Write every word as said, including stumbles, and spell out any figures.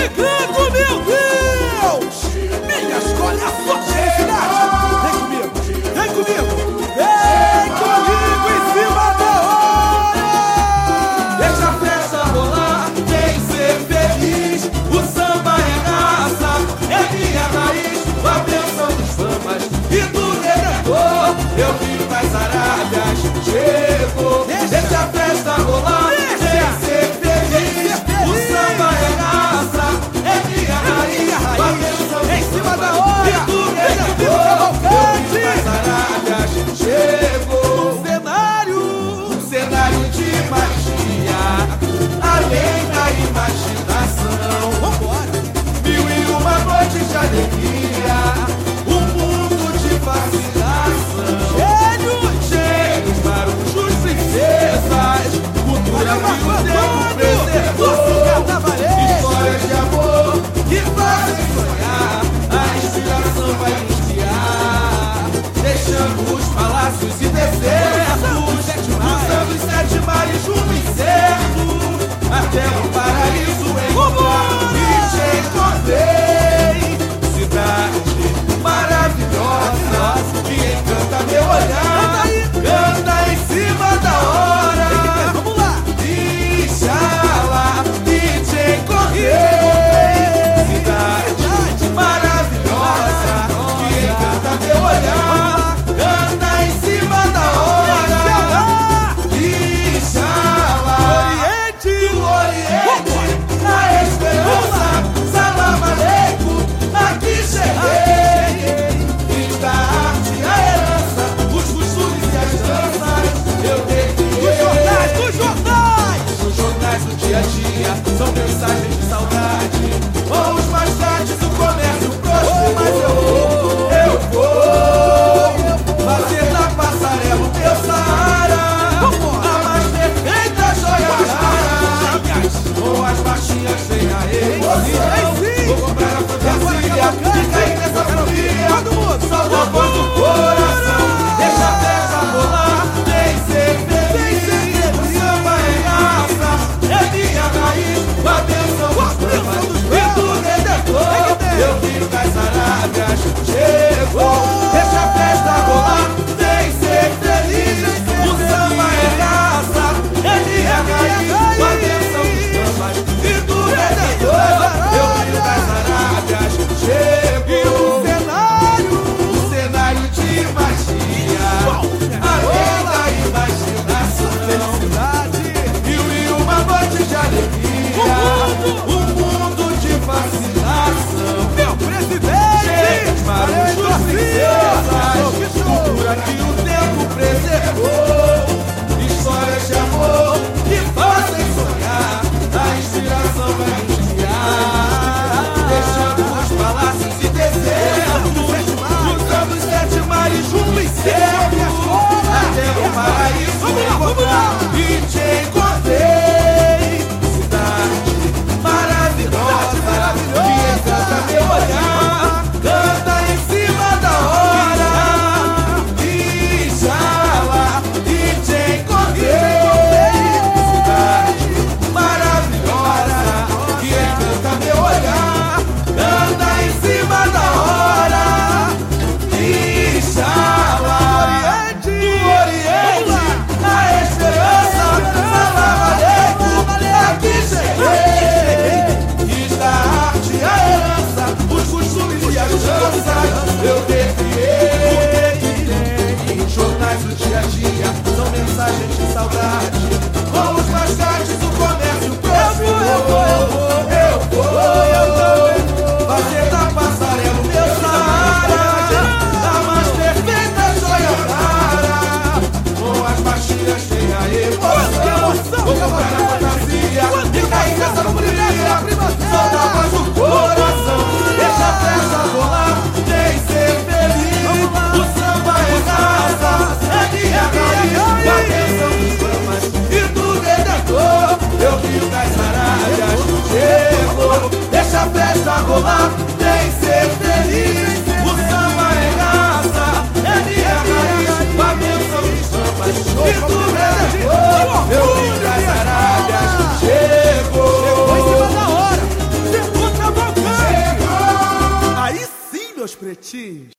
canto, meu Deus! Minha escolha é a sua felicidade! Vem comigo, vem comigo! Vem comigo em cima da hora! Deixa a festa rolar, vem ser feliz. O samba é raça, é minha raiz. A bênção dos sambas e do Redentor. Eu vim das Arábias, chegou. Deixa a festa rolar, vem ser feliz. O samba é raça, é meus pretinhos?